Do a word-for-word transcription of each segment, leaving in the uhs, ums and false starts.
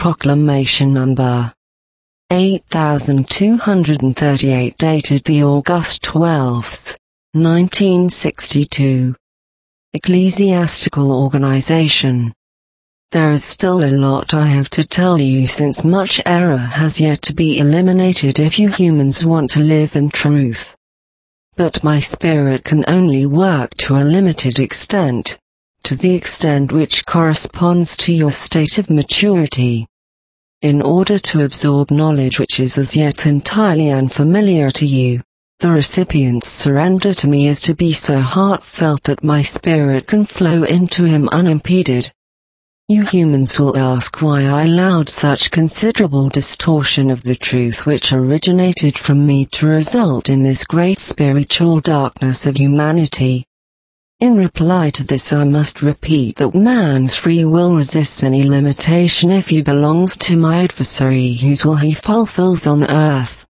Proclamation Number eight thousand two hundred thirty-eight, dated the August twelfth, nineteen sixty-two. Ecclesiastical Organization. There is still a lot I have to tell you, since much error has yet to be eliminated if you humans want to live in truth. But my spirit can only work to a limited extent, to the extent which corresponds to your state of maturity. In order to absorb knowledge which is as yet entirely unfamiliar to you, the recipient's surrender to me is to be so heartfelt that my spirit can flow into him unimpeded. You humans will ask why I allowed such considerable distortion of the truth which originated from me to result in this great spiritual darkness of humanity. In reply to this, I must repeat that man's free will resists any limitation if he belongs to my adversary, whose will he fulfills on earth.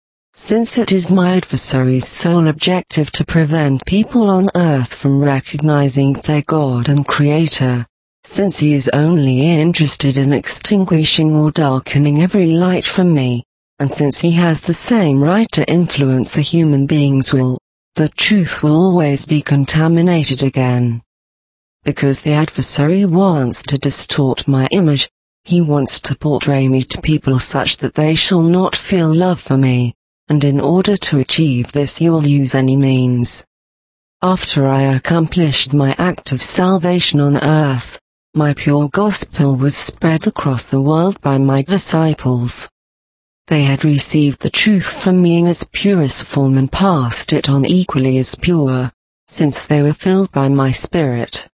Since it is my adversary's sole objective to prevent people on earth from recognizing their God and Creator, since he is only interested in extinguishing or darkening every light from me, and since he has the same right to influence the human being's will, the truth will always be contaminated again. Because the adversary wants to distort my image, he wants to portray me to people such that they shall not feel love for me, and in order to achieve this he will use any means. After I accomplished my act of salvation on earth, my pure gospel was spread across the world by my disciples. They had received the truth from me in its purest form and passed it on equally as pure, since they were filled by my spirit.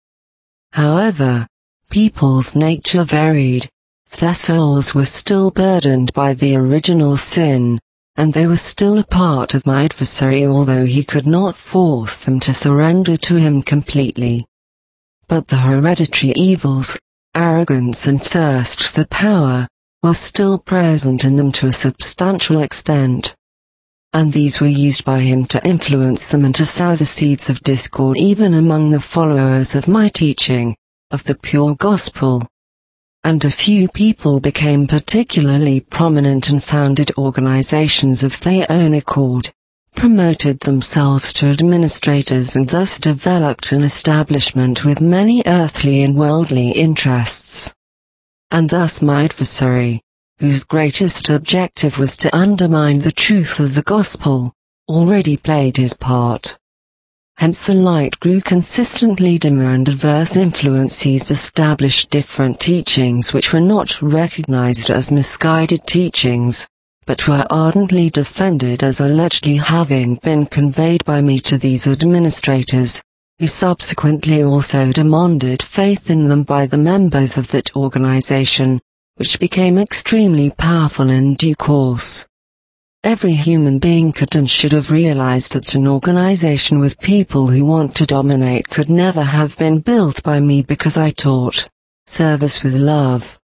However, people's nature varied, their souls were still burdened by the original sin, and they were still a part of my adversary, although he could not force them to surrender to him completely. But the hereditary evils, arrogance and thirst for power, were still present in them to a substantial extent. And these were used by him to influence them and to sow the seeds of discord even among the followers of my teaching, of the pure gospel. And a few people became particularly prominent and founded organizations of their own accord, promoted themselves to administrators, and thus developed an establishment with many earthly and worldly interests. And thus my adversary, whose greatest objective was to undermine the truth of the gospel, already played his part. Hence the light grew consistently dimmer, and adverse influences established different teachings which were not recognized as misguided teachings, but were ardently defended as allegedly having been conveyed by me to these administrators, who subsequently also demanded faith in them by the members of that organization, which became extremely powerful in due course. Every human being could and should have realized that an organization with people who want to dominate could never have been built by me, because I taught service with love.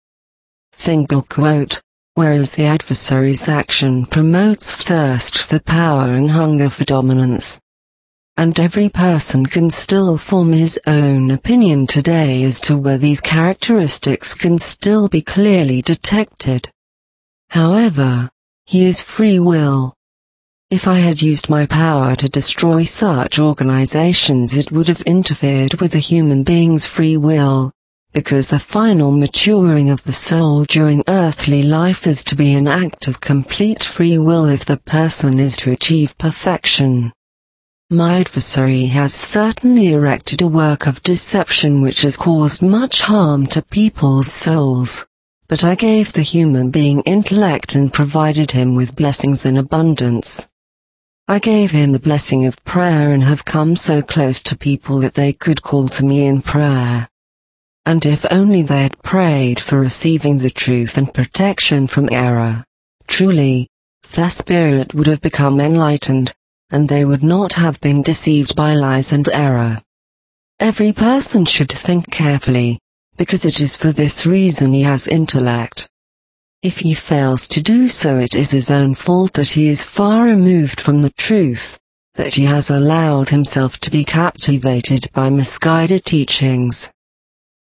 Single quote. Whereas the adversary's action promotes thirst for power and hunger for dominance. And every person can still form his own opinion today as to whether these characteristics can still be clearly detected. However, he is free will. If I had used my power to destroy such organizations, it would have interfered with a human being's free will, because the final maturing of the soul during earthly life is to be an act of complete free will if the person is to achieve perfection. My adversary has certainly erected a work of deception which has caused much harm to people's souls, but I gave the human being intellect and provided him with blessings in abundance. I gave him the blessing of prayer and have come so close to people that they could call to me in prayer. And if only they had prayed for receiving the truth and protection from error, truly, their spirit would have become enlightened, and they would not have been deceived by lies and error. Every person should think carefully, because it is for this reason he has intellect. If he fails to do so, it is his own fault that he is far removed from the truth, that he has allowed himself to be captivated by misguided teachings.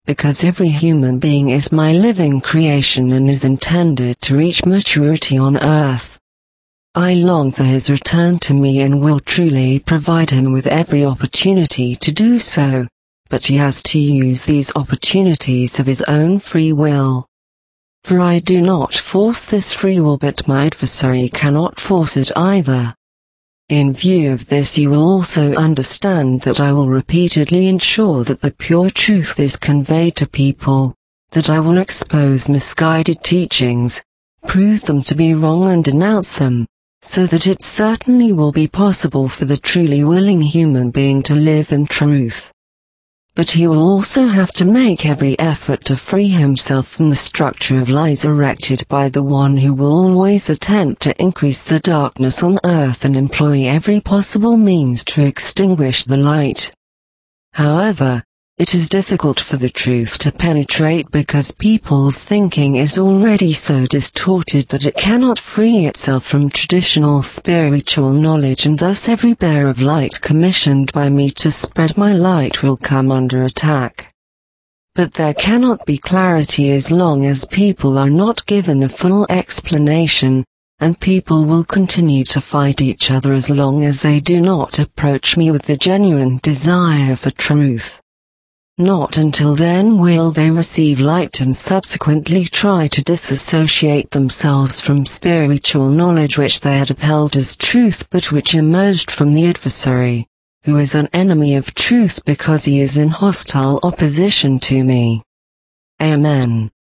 because every human being is my living creation and is intended to reach maturity on earth. I long for his return to me and will truly provide him with every opportunity to do so, but he has to use these opportunities of his own free will. For I do not force this free will, but my adversary cannot force it either. In view of this, you will also understand that I will repeatedly ensure that the pure truth is conveyed to people, that I will expose misguided teachings, prove them to be wrong and denounce them, so that it certainly will be possible for the truly willing human being to live in truth. But he will also have to make every effort to free himself from the structure of lies erected by the one who will always attempt to increase the darkness on earth and employ every possible means to extinguish the light. However, it is difficult for the truth to penetrate because people's thinking is already so distorted that it cannot free itself from traditional spiritual knowledge, and thus every bearer of light commissioned by me to spread my light will come under attack. But there cannot be clarity as long as people are not given a full explanation, and people will continue to fight each other as long as they do not approach me with the genuine desire for truth. Not until then will they receive light and subsequently try to disassociate themselves from spiritual knowledge which they had upheld as truth but which emerged from the adversary, who is an enemy of truth because he is in hostile opposition to me. Amen.